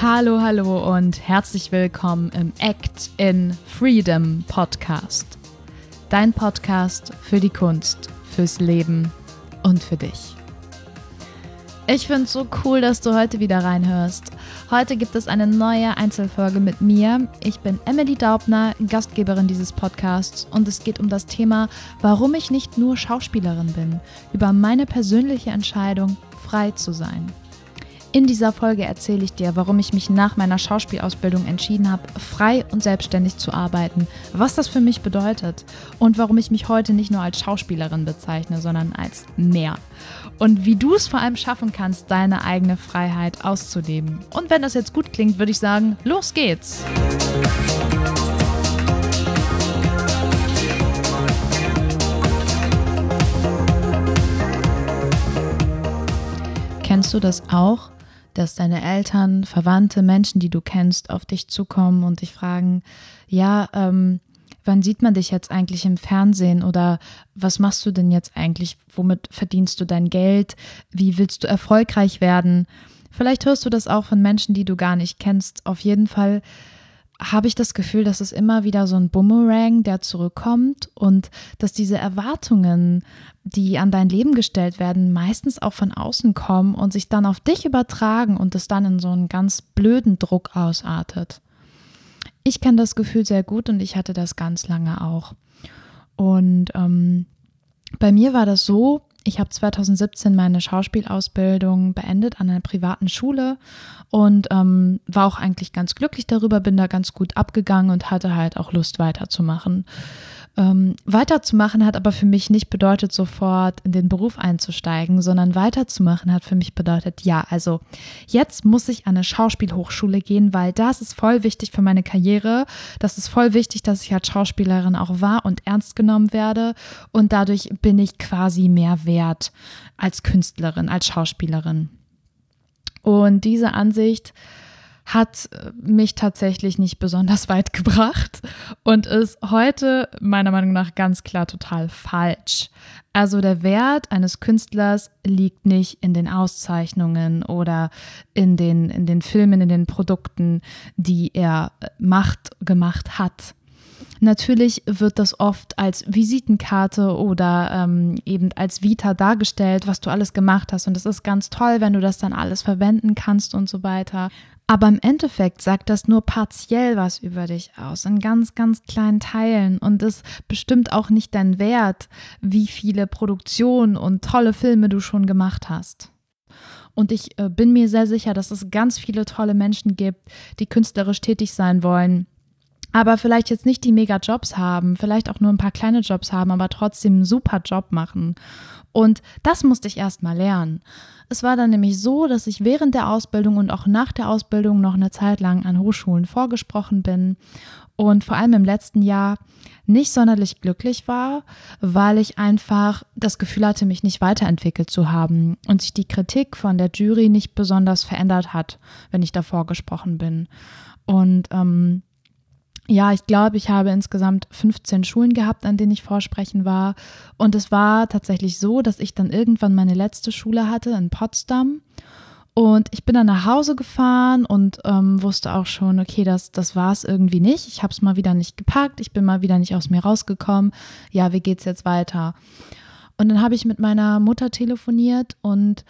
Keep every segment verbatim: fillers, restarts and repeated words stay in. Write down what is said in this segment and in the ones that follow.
Hallo, hallo und herzlich willkommen im Act in Freedom Podcast. Dein Podcast für die Kunst, fürs Leben und für dich. Ich finde es so cool, dass du heute wieder reinhörst. Heute gibt es eine neue Einzelfolge mit mir. Ich bin Emily Daubner, Gastgeberin dieses Podcasts und es geht um das Thema, warum ich nicht nur Schauspielerin bin, über meine persönliche Entscheidung, frei zu sein. In dieser Folge erzähle ich dir, warum ich mich nach meiner Schauspielausbildung entschieden habe, frei und selbstständig zu arbeiten, was das für mich bedeutet und warum ich mich heute nicht nur als Schauspielerin bezeichne, sondern als mehr. Und wie du es vor allem schaffen kannst, deine eigene Freiheit auszuleben. Und wenn das jetzt gut klingt, würde ich sagen, los geht's! Kennst du das auch? Dass deine Eltern, Verwandte, Menschen, die du kennst, auf dich zukommen und dich fragen, ja, ähm, wann sieht man dich jetzt eigentlich im Fernsehen oder was machst du denn jetzt eigentlich, womit verdienst du dein Geld, wie willst du erfolgreich werden? Vielleicht hörst du das auch von Menschen, die du gar nicht kennst. Auf jeden Fall habe ich das Gefühl, dass es immer wieder so ein Boomerang, der zurückkommt und dass diese Erwartungen, die an dein Leben gestellt werden, meistens auch von außen kommen und sich dann auf dich übertragen und es dann in so einen ganz blöden Druck ausartet. Ich kenne das Gefühl sehr gut und ich hatte das ganz lange auch. Und ähm, bei mir war das so, ich habe zwanzig siebzehn meine Schauspielausbildung beendet an einer privaten Schule und ähm, war auch eigentlich ganz glücklich darüber, bin da ganz gut abgegangen und hatte halt auch Lust weiterzumachen. Ähm, weiterzumachen hat aber für mich nicht bedeutet, sofort in den Beruf einzusteigen, sondern weiterzumachen hat für mich bedeutet, ja, also jetzt muss ich an eine Schauspielhochschule gehen, weil das ist voll wichtig für meine Karriere. Das ist voll wichtig, dass ich als Schauspielerin auch wahr und ernst genommen werde und dadurch bin ich quasi mehr wert als Künstlerin, als Schauspielerin. Und diese Ansicht hat mich tatsächlich nicht besonders weit gebracht und ist heute meiner Meinung nach ganz klar total falsch. Also der Wert eines Künstlers liegt nicht in den Auszeichnungen oder in den, in den Filmen, in den Produkten, die er macht, gemacht hat. Natürlich wird das oft als Visitenkarte oder ähm, eben als Vita dargestellt, was du alles gemacht hast und es ist ganz toll, wenn du das dann alles verwenden kannst und so weiter. Aber im Endeffekt sagt das nur partiell was über dich aus, in ganz, ganz kleinen Teilen und es bestimmt auch nicht deinen Wert, wie viele Produktionen und tolle Filme du schon gemacht hast. Und ich äh, bin mir sehr sicher, dass es ganz viele tolle Menschen gibt, die künstlerisch tätig sein wollen, aber vielleicht jetzt nicht die Mega-Jobs haben, vielleicht auch nur ein paar kleine Jobs haben, aber trotzdem einen super Job machen. Und das musste ich erst mal lernen. Es war dann nämlich so, dass ich während der Ausbildung und auch nach der Ausbildung noch eine Zeit lang an Hochschulen vorgesprochen bin und vor allem im letzten Jahr nicht sonderlich glücklich war, weil ich einfach das Gefühl hatte, mich nicht weiterentwickelt zu haben und sich die Kritik von der Jury nicht besonders verändert hat, wenn ich da vorgesprochen bin. Und ähm, Ja, ich glaube, ich habe insgesamt fünfzehn Schulen gehabt, an denen ich vorsprechen war. Und es war tatsächlich so, dass ich dann irgendwann meine letzte Schule hatte in Potsdam. Und ich bin dann nach Hause gefahren und ähm, wusste auch schon, okay, das, das war es irgendwie nicht. Ich habe es mal wieder nicht gepackt, ich bin mal wieder nicht aus mir rausgekommen. Ja, wie geht's jetzt weiter? Und dann habe ich mit meiner Mutter telefoniert und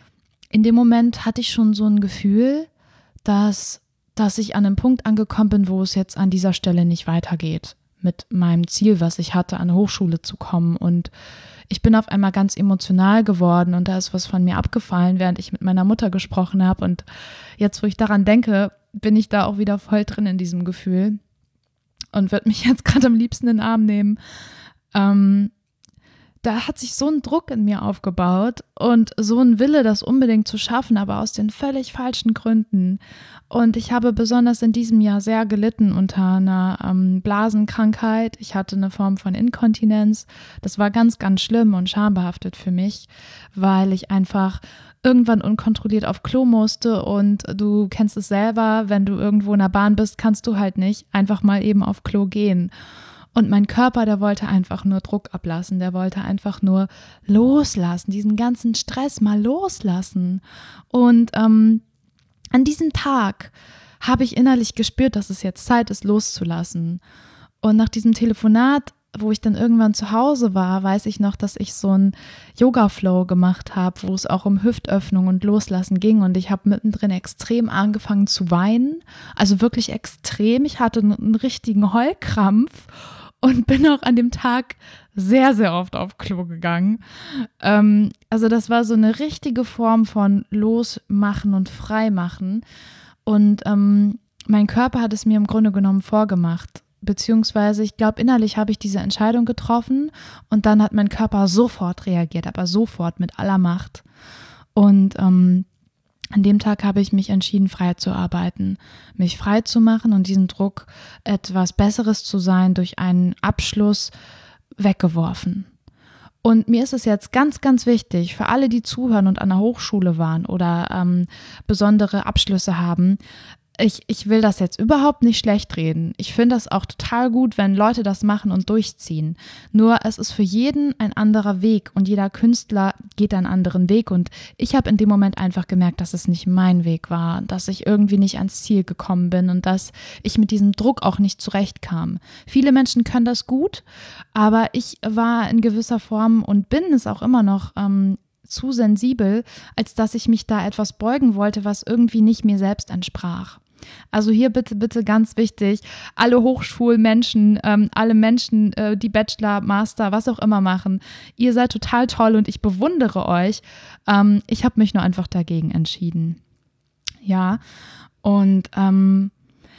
in dem Moment hatte ich schon so ein Gefühl, dass dass ich an einem Punkt angekommen bin, wo es jetzt an dieser Stelle nicht weitergeht mit meinem Ziel, was ich hatte, an eine Hochschule zu kommen. Und ich bin auf einmal ganz emotional geworden und da ist was von mir abgefallen, während ich mit meiner Mutter gesprochen habe. Und jetzt, wo ich daran denke, bin ich da auch wieder voll drin in diesem Gefühl und würde mich jetzt gerade am liebsten in den Arm nehmen. Ähm, Da hat sich so ein Druck in mir aufgebaut und so ein Wille, das unbedingt zu schaffen, aber aus den völlig falschen Gründen. Und ich habe besonders in diesem Jahr sehr gelitten unter einer ähm, Blasenkrankheit. Ich hatte eine Form von Inkontinenz. Das war ganz, ganz schlimm und schambehaftet für mich, weil ich einfach irgendwann unkontrolliert auf Klo musste und du kennst es selber, wenn du irgendwo in der Bahn bist, kannst du halt nicht einfach mal eben auf Klo gehen. Und mein Körper, der wollte einfach nur Druck ablassen, der wollte einfach nur loslassen, diesen ganzen Stress mal loslassen. Und ähm, an diesem Tag habe ich innerlich gespürt, dass es jetzt Zeit ist, loszulassen. Und nach diesem Telefonat, wo ich dann irgendwann zu Hause war, weiß ich noch, dass ich so einen Yoga-Flow gemacht habe, wo es auch um Hüftöffnung und Loslassen ging. Und ich habe mittendrin extrem angefangen zu weinen, also wirklich extrem. Ich hatte einen richtigen Heulkrampf und bin auch an dem Tag sehr, sehr oft auf Klo gegangen. Ähm, also das war so eine richtige Form von Losmachen und Freimachen. Und ähm, mein Körper hat es mir im Grunde genommen vorgemacht. Beziehungsweise, ich glaube, innerlich habe ich diese Entscheidung getroffen und dann hat mein Körper sofort reagiert, aber sofort mit aller Macht. Und ähm, an dem Tag habe ich mich entschieden, frei zu arbeiten, mich frei zu machen und diesen Druck, etwas Besseres zu sein, durch einen Abschluss weggeworfen. Und mir ist es jetzt ganz, ganz wichtig, für alle, die zuhören und an der Hochschule waren oder ähm, besondere Abschlüsse haben, Ich, ich will das jetzt überhaupt nicht schlecht reden. Ich finde das auch total gut, wenn Leute das machen und durchziehen. Nur es ist für jeden ein anderer Weg und jeder Künstler geht einen anderen Weg. Und ich habe in dem Moment einfach gemerkt, dass es nicht mein Weg war, dass ich irgendwie nicht ans Ziel gekommen bin und dass ich mit diesem Druck auch nicht zurechtkam. Viele Menschen können das gut, aber ich war in gewisser Form und bin es auch immer noch ähm, zu sensibel, als dass ich mich da etwas beugen wollte, was irgendwie nicht mir selbst entsprach. Also hier bitte, bitte ganz wichtig, alle Hochschulmenschen, ähm, alle Menschen, äh, die Bachelor, Master, was auch immer machen, ihr seid total toll und ich bewundere euch. Ähm, ich habe mich nur einfach dagegen entschieden. Ja, und ähm,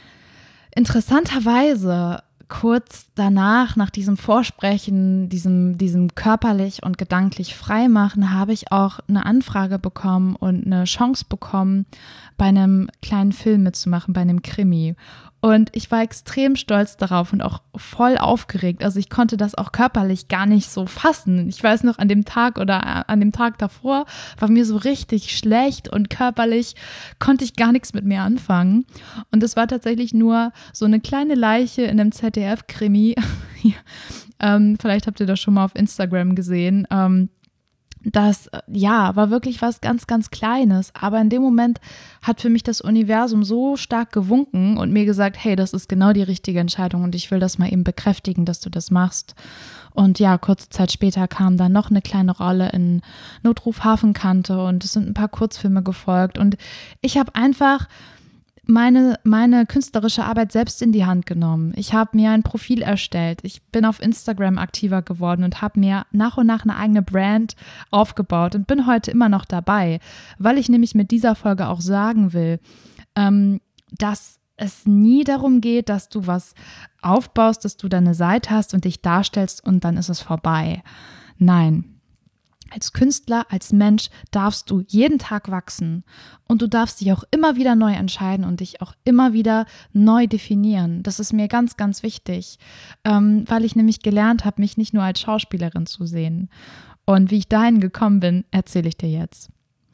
interessanterweise kurz danach, nach diesem Vorsprechen, diesem, diesem körperlich und gedanklich Freimachen, habe ich auch eine Anfrage bekommen und eine Chance bekommen, bei einem kleinen Film mitzumachen, bei einem Krimi. Und ich war extrem stolz darauf und auch voll aufgeregt. Also ich konnte das auch körperlich gar nicht so fassen. Ich weiß noch, an dem Tag oder an dem Tag davor war mir so richtig schlecht und körperlich konnte ich gar nichts mit mir anfangen. Und es war tatsächlich nur so eine kleine Leiche in einem Z D F-Krimi. ähm, vielleicht habt ihr das schon mal auf Instagram gesehen. Ähm, Das, ja, war wirklich was ganz, ganz Kleines. Aber in dem Moment hat für mich das Universum so stark gewunken und mir gesagt, hey, das ist genau die richtige Entscheidung und ich will das mal eben bekräftigen, dass du das machst. Und ja, kurze Zeit später kam dann noch eine kleine Rolle in Notruf Hafenkante und es sind ein paar Kurzfilme gefolgt. Und ich habe einfach meine, meine künstlerische Arbeit selbst in die Hand genommen. Ich habe mir ein Profil erstellt. Ich bin auf Instagram aktiver geworden und habe mir nach und nach eine eigene Brand aufgebaut und bin heute immer noch dabei, weil ich nämlich mit dieser Folge auch sagen will, ähm, dass es nie darum geht, dass du was aufbaust, dass du deine Seite hast und dich darstellst und dann ist es vorbei. Nein. Als Künstler, als Mensch darfst du jeden Tag wachsen und du darfst dich auch immer wieder neu entscheiden und dich auch immer wieder neu definieren. Das ist mir ganz, ganz wichtig, ähm, weil ich nämlich gelernt habe, mich nicht nur als Schauspielerin zu sehen. Und wie ich dahin gekommen bin, erzähle ich dir jetzt.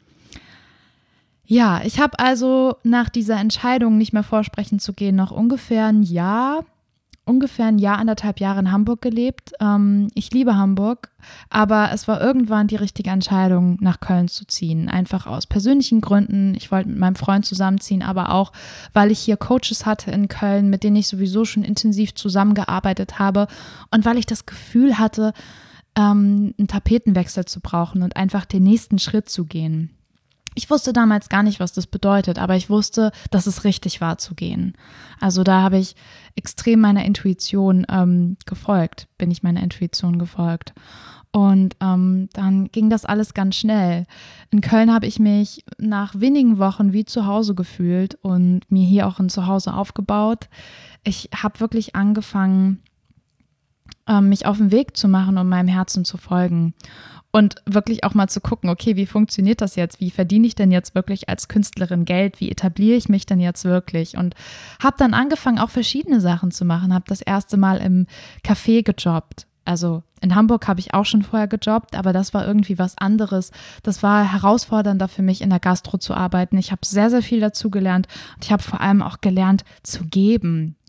Ja, ich habe also nach dieser Entscheidung, nicht mehr vorsprechen zu gehen, noch ungefähr ein Jahr ungefähr ein Jahr, anderthalb Jahre in Hamburg gelebt. Ähm, ich liebe Hamburg, aber es war irgendwann die richtige Entscheidung, nach Köln zu ziehen. Einfach aus persönlichen Gründen. Ich wollte mit meinem Freund zusammenziehen, aber auch, weil ich hier Coaches hatte in Köln, mit denen ich sowieso schon intensiv zusammengearbeitet habe und weil ich das Gefühl hatte, ähm, einen Tapetenwechsel zu brauchen und einfach den nächsten Schritt zu gehen. Ich wusste damals gar nicht, was das bedeutet, aber ich wusste, dass es richtig war zu gehen. Also da habe ich extrem meiner Intuition ähm, gefolgt, bin ich meiner Intuition gefolgt. Und ähm, dann ging das alles ganz schnell. In Köln habe ich mich nach wenigen Wochen wie zu Hause gefühlt und mir hier auch ein Zuhause aufgebaut. Ich habe wirklich angefangen, ähm, mich auf den Weg zu machen, um meinem Herzen zu folgen. Und wirklich auch mal zu gucken, okay, wie funktioniert das jetzt? Wie verdiene ich denn jetzt wirklich als Künstlerin Geld? Wie etabliere ich mich denn jetzt wirklich? Und habe dann angefangen, auch verschiedene Sachen zu machen. Habe das erste Mal im Café gejobbt. Also in Hamburg habe ich auch schon vorher gejobbt, aber das war irgendwie was anderes. Das war herausfordernder für mich, in der Gastro zu arbeiten. Ich habe sehr, sehr viel dazu gelernt. Und ich habe vor allem auch gelernt zu geben.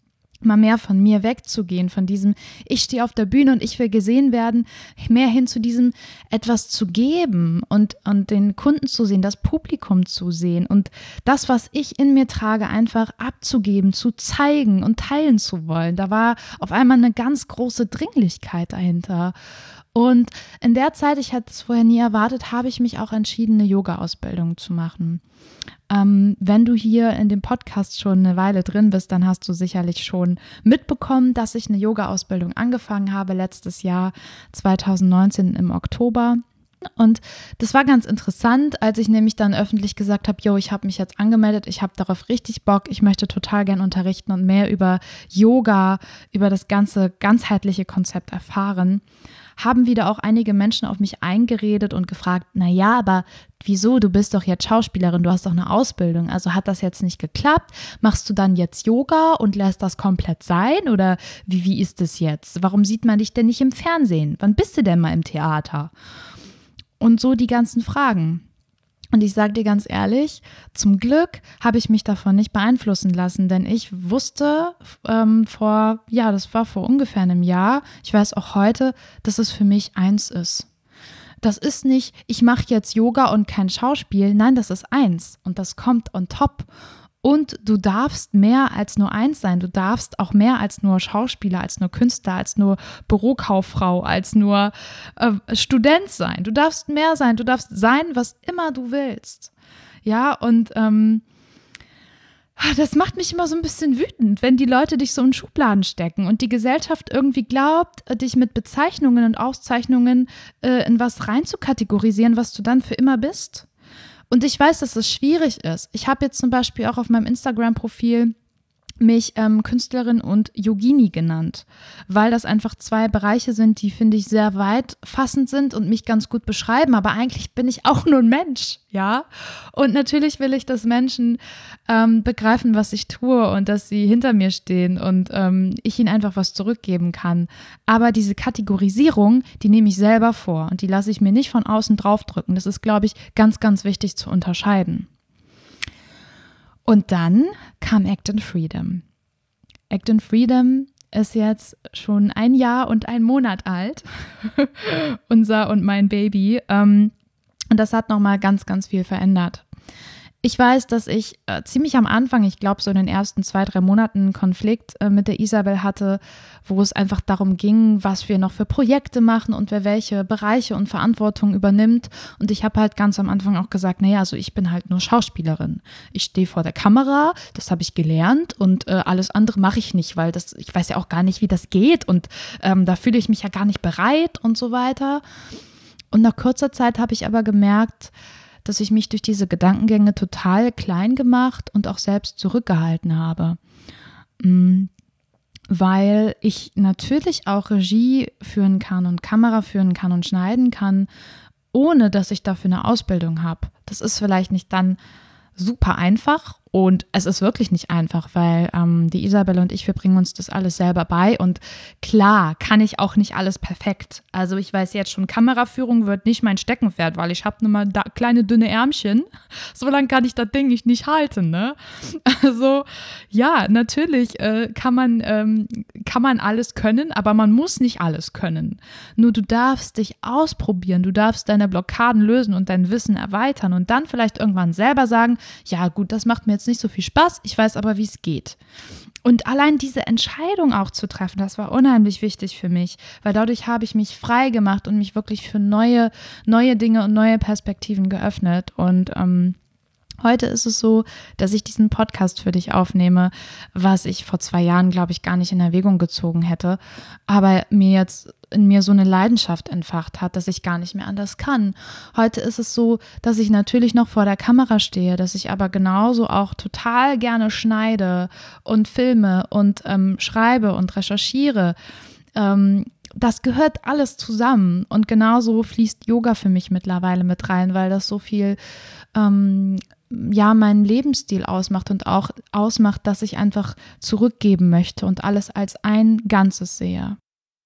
mal mehr von mir wegzugehen, von diesem, ich stehe auf der Bühne und ich will gesehen werden, mehr hin zu diesem etwas zu geben und, und den Kunden zu sehen, das Publikum zu sehen und das, was ich in mir trage, einfach abzugeben, zu zeigen und teilen zu wollen. Da war auf einmal eine ganz große Dringlichkeit dahinter. Und in der Zeit, ich hatte es vorher nie erwartet, habe ich mich auch entschieden, eine Yoga-Ausbildung zu machen. Ähm, wenn du hier in dem Podcast schon eine Weile drin bist, dann hast du sicherlich schon mitbekommen, dass ich eine Yoga-Ausbildung angefangen habe, letztes Jahr zwanzig neunzehn im Oktober. Und das war ganz interessant, als ich nämlich dann öffentlich gesagt habe, yo, ich habe mich jetzt angemeldet, ich habe darauf richtig Bock, ich möchte total gern unterrichten und mehr über Yoga, über das ganze ganzheitliche Konzept erfahren, haben wieder auch einige Menschen auf mich eingeredet und gefragt, na ja, aber wieso, du bist doch jetzt Schauspielerin, du hast doch eine Ausbildung, also hat das jetzt nicht geklappt? Machst du dann jetzt Yoga und lässt das komplett sein oder wie, wie ist es jetzt? Warum sieht man dich denn nicht im Fernsehen? Wann bist du denn mal im Theater? Und so die ganzen Fragen. Und ich sage dir ganz ehrlich, zum Glück habe ich mich davon nicht beeinflussen lassen, denn ich wusste ähm, vor, ja, das war vor ungefähr einem Jahr, ich weiß auch heute, dass es für mich eins ist. Das ist nicht, ich mache jetzt Yoga und kein Schauspiel, nein, das ist eins und das kommt on top. Und du darfst mehr als nur eins sein. Du darfst auch mehr als nur Schauspieler, als nur Künstler, als nur Bürokauffrau, als nur äh, Student sein. Du darfst mehr sein. Du darfst sein, was immer du willst. Ja, und ähm, das macht mich immer so ein bisschen wütend, wenn die Leute dich so in Schubladen stecken und die Gesellschaft irgendwie glaubt, dich mit Bezeichnungen und Auszeichnungen äh, in was rein zu kategorisieren, was du dann für immer bist. Und ich weiß, dass es schwierig ist. Ich habe jetzt zum Beispiel auch auf meinem Instagram-Profil mich ähm, Künstlerin und Yogini genannt, weil das einfach zwei Bereiche sind, die, finde ich, sehr weitfassend sind und mich ganz gut beschreiben, aber eigentlich bin ich auch nur ein Mensch, ja, und natürlich will ich, dass Menschen ähm, begreifen, was ich tue und dass sie hinter mir stehen und ähm, ich ihnen einfach was zurückgeben kann, aber diese Kategorisierung, die nehme ich selber vor und die lasse ich mir nicht von außen draufdrücken, das ist, glaube ich, ganz, ganz wichtig zu unterscheiden. Und dann kam Act in Freedom. Act in Freedom ist jetzt schon ein Jahr und ein Monat alt, unser und mein Baby. Und das hat nochmal ganz, ganz viel verändert. Ich weiß, dass ich äh, ziemlich am Anfang, ich glaube so in den ersten zwei, drei Monaten einen Konflikt äh, mit der Isabel hatte, wo es einfach darum ging, was wir noch für Projekte machen und wer welche Bereiche und Verantwortung übernimmt. Und ich habe halt ganz am Anfang auch gesagt, naja, also ich bin halt nur Schauspielerin. Ich stehe vor der Kamera, das habe ich gelernt und äh, alles andere mache ich nicht, weil das, ich weiß ja auch gar nicht, wie das geht und ähm, da fühle ich mich ja gar nicht bereit und so weiter. Und nach kurzer Zeit habe ich aber gemerkt, dass ich mich durch diese Gedankengänge total klein gemacht und auch selbst zurückgehalten habe. Weil ich natürlich auch Regie führen kann und Kamera führen kann und schneiden kann, ohne dass ich dafür eine Ausbildung habe. Das ist vielleicht nicht dann super einfach und es ist wirklich nicht einfach, weil ähm, die Isabel und ich, wir bringen uns das alles selber bei und klar kann ich auch nicht alles perfekt. Also ich weiß jetzt schon, Kameraführung wird nicht mein Steckenpferd, weil ich habe nur mal da kleine dünne Ärmchen, so lange kann ich das Ding nicht, nicht halten, ne? Also ja, natürlich äh, kann man, ähm, kann man alles können, aber man muss nicht alles können. Nur du darfst dich ausprobieren, du darfst deine Blockaden lösen und dein Wissen erweitern und dann vielleicht irgendwann selber sagen, ja gut, das macht mir jetzt nicht so viel Spaß, ich weiß aber, wie es geht. Und allein diese Entscheidung auch zu treffen, das war unheimlich wichtig für mich, weil dadurch habe ich mich frei gemacht und mich wirklich für neue, neue Dinge und neue Perspektiven geöffnet. Und ähm, heute ist es so, dass ich diesen Podcast für dich aufnehme, was ich vor zwei Jahren, glaube ich, gar nicht in Erwägung gezogen hätte, aber mir jetzt in mir so eine Leidenschaft entfacht hat, dass ich gar nicht mehr anders kann. Heute ist es so, dass ich natürlich noch vor der Kamera stehe, dass ich aber genauso auch total gerne schneide und filme und ähm, schreibe und recherchiere. Ähm, das gehört alles zusammen und genauso fließt Yoga für mich mittlerweile mit rein, weil das so viel ähm, ja, meinen Lebensstil ausmacht und auch ausmacht, dass ich einfach zurückgeben möchte und alles als ein Ganzes sehe.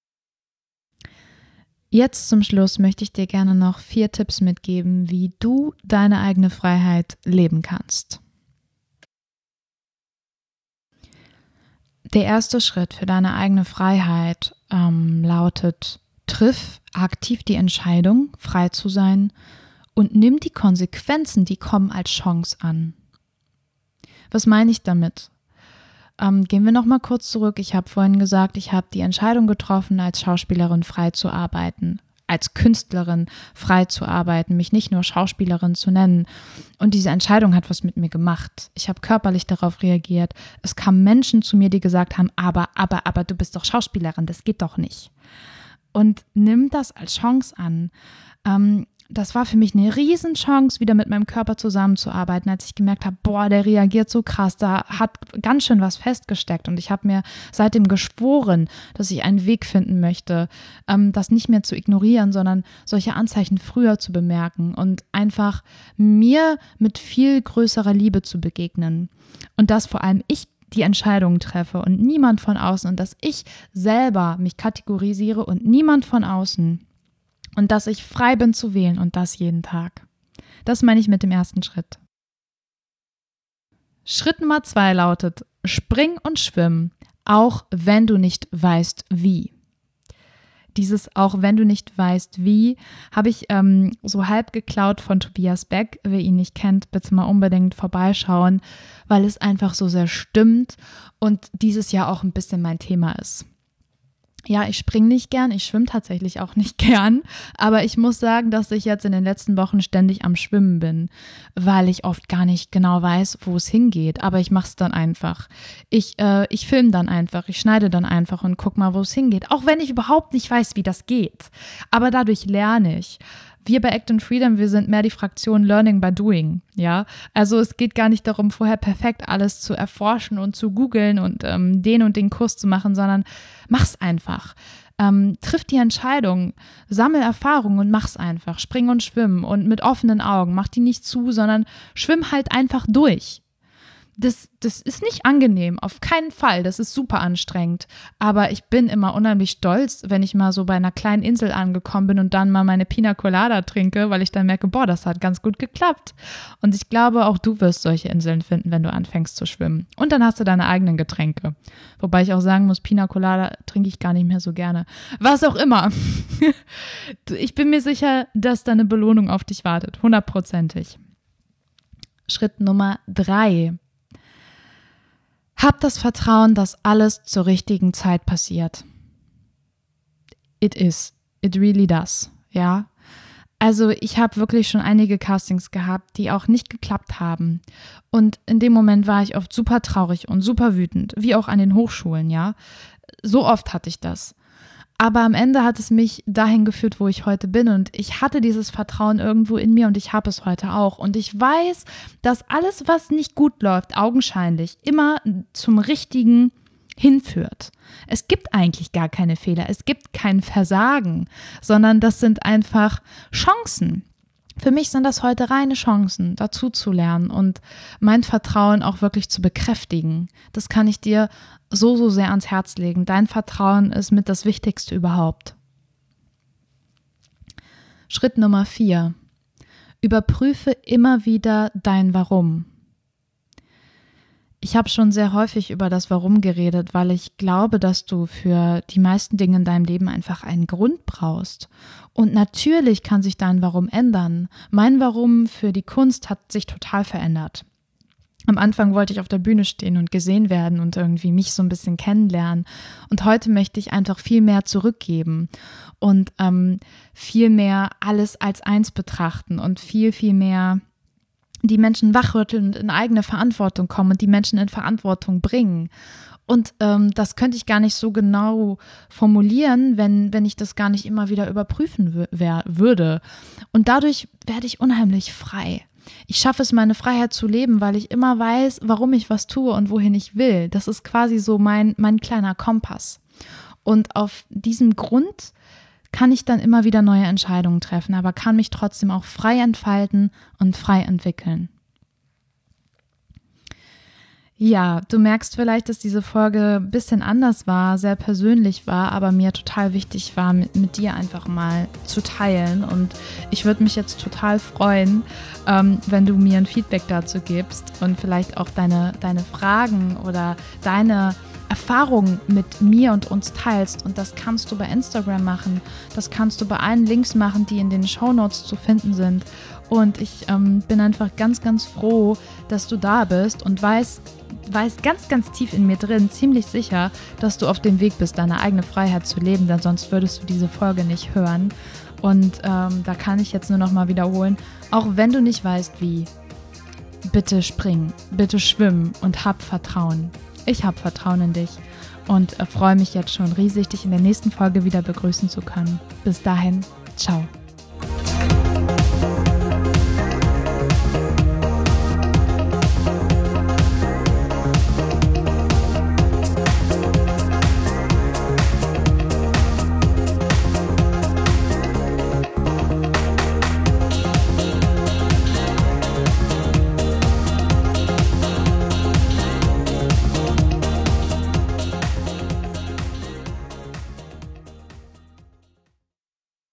Jetzt zum Schluss möchte ich dir gerne noch vier Tipps mitgeben, wie du deine eigene Freiheit leben kannst. Der erste Schritt für deine eigene Freiheit ähm, lautet, triff aktiv die Entscheidung, frei zu sein und nimm die Konsequenzen, die kommen, als Chance an. Was meine ich damit? Ähm, gehen wir nochmal kurz zurück. Ich habe vorhin gesagt, ich habe die Entscheidung getroffen, als Schauspielerin frei zu arbeiten, als Künstlerin frei zu arbeiten, mich nicht nur Schauspielerin zu nennen. Und diese Entscheidung hat was mit mir gemacht. Ich habe körperlich darauf reagiert. Es kamen Menschen zu mir, die gesagt haben, aber, aber, aber du bist doch Schauspielerin, das geht doch nicht. Und nimm das als Chance an. Ähm, das war für mich eine Riesenchance, wieder mit meinem Körper zusammenzuarbeiten, als ich gemerkt habe, boah, der reagiert so krass, da hat ganz schön was festgesteckt. Und ich habe mir seitdem geschworen, dass ich einen Weg finden möchte, ähm, das nicht mehr zu ignorieren, sondern solche Anzeichen früher zu bemerken und einfach mir mit viel größerer Liebe zu begegnen. Und dass vor allem ich die Entscheidungen treffe und niemand von außen und dass ich selber mich kategorisiere und niemand von außen. Und dass ich frei bin zu wählen und das jeden Tag. Das meine ich mit dem ersten Schritt. Schritt Nummer zwei lautet, spring und schwimm, auch wenn du nicht weißt wie. Dieses auch wenn du nicht weißt wie, habe ich ähm, so halb geklaut von Tobias Beck. Wer ihn nicht kennt, bitte mal unbedingt vorbeischauen, weil es einfach so sehr stimmt und dieses Jahr auch ein bisschen mein Thema ist. Ja, ich springe nicht gern, ich schwimme tatsächlich auch nicht gern, aber ich muss sagen, dass ich jetzt in den letzten Wochen ständig am Schwimmen bin, weil ich oft gar nicht genau weiß, wo es hingeht, aber ich mache es dann einfach. Ich, äh, ich filme dann einfach, ich schneide dann einfach und guck mal, wo es hingeht, auch wenn ich überhaupt nicht weiß, wie das geht, aber dadurch lerne ich. Wir bei Act and Freedom, wir sind mehr die Fraktion Learning by Doing, ja. Also es geht gar nicht darum, vorher perfekt alles zu erforschen und zu googeln und ähm, den und den Kurs zu machen, sondern mach's einfach. Ähm, triff die Entscheidung, sammel Erfahrung und mach's einfach. Spring und schwimm und mit offenen Augen. Mach die nicht zu, sondern schwimm halt einfach durch. Das, das ist nicht angenehm, auf keinen Fall, das ist super anstrengend, aber ich bin immer unheimlich stolz, wenn ich mal so bei einer kleinen Insel angekommen bin und dann mal meine Pina Colada trinke, weil ich dann merke, boah, das hat ganz gut geklappt und ich glaube, auch du wirst solche Inseln finden, wenn du anfängst zu schwimmen und dann hast du deine eigenen Getränke, wobei ich auch sagen muss, Pina Colada trinke ich gar nicht mehr so gerne, was auch immer. Ich bin mir sicher, dass da eine Belohnung auf dich wartet, hundertprozentig. Schritt Nummer drei. Hab das Vertrauen, dass alles zur richtigen Zeit passiert. It is. It really does. Ja. Also ich habe wirklich schon einige Castings gehabt, die auch nicht geklappt haben. Und in dem Moment war ich oft super traurig und super wütend, wie auch an den Hochschulen, ja. So oft hatte ich das. Aber am Ende hat es mich dahin geführt, wo ich heute bin und ich hatte dieses Vertrauen irgendwo in mir und ich habe es heute auch. Und ich weiß, dass alles, was nicht gut läuft, augenscheinlich immer zum Richtigen hinführt. Es gibt eigentlich gar keine Fehler, es gibt kein Versagen, sondern das sind einfach Chancen. Für mich sind das heute reine Chancen, dazu zu lernen und mein Vertrauen auch wirklich zu bekräftigen. Das kann ich dir so, so sehr ans Herz legen. Dein Vertrauen ist mit das Wichtigste überhaupt. Schritt Nummer vier. Überprüfe immer wieder dein Warum. Ich habe schon sehr häufig über das Warum geredet, weil ich glaube, dass du für die meisten Dinge in deinem Leben einfach einen Grund brauchst. Und natürlich kann sich dein Warum ändern. Mein Warum für die Kunst hat sich total verändert. Am Anfang wollte ich auf der Bühne stehen und gesehen werden und irgendwie mich so ein bisschen kennenlernen. Und heute möchte ich einfach viel mehr zurückgeben und ähm, viel mehr alles als eins betrachten und viel, viel mehr die Menschen wachrütteln und in eigene Verantwortung kommen und die Menschen in Verantwortung bringen. Und ähm, das könnte ich gar nicht so genau formulieren, wenn, wenn ich das gar nicht immer wieder überprüfen w- wär, würde. Und dadurch werde ich unheimlich frei. Ich schaffe es, meine Freiheit zu leben, weil ich immer weiß, warum ich was tue und wohin ich will. Das ist quasi so mein, mein kleiner Kompass. Und auf diesem Grund kann ich dann immer wieder neue Entscheidungen treffen, aber kann mich trotzdem auch frei entfalten und frei entwickeln. Ja, du merkst vielleicht, dass diese Folge ein bisschen anders war, sehr persönlich war, aber mir total wichtig war, mit, mit dir einfach mal zu teilen. Und ich würde mich jetzt total freuen, ähm, wenn du mir ein Feedback dazu gibst und vielleicht auch deine, deine Fragen oder deine Erfahrungen mit mir und uns teilst. Und das kannst du bei Instagram machen. Das kannst du bei allen Links machen, die in den Shownotes zu finden sind. Und ich ähm, bin einfach ganz, ganz froh, dass du da bist und weiß, weiß ganz, ganz tief in mir drin, ziemlich sicher, dass du auf dem Weg bist, deine eigene Freiheit zu leben, denn sonst würdest du diese Folge nicht hören. Und ähm, da kann ich jetzt nur noch mal wiederholen, auch wenn du nicht weißt, wie, bitte spring, bitte schwimm und hab Vertrauen. Ich habe Vertrauen in dich und äh, freue mich jetzt schon riesig, dich in der nächsten Folge wieder begrüßen zu können. Bis dahin, ciao.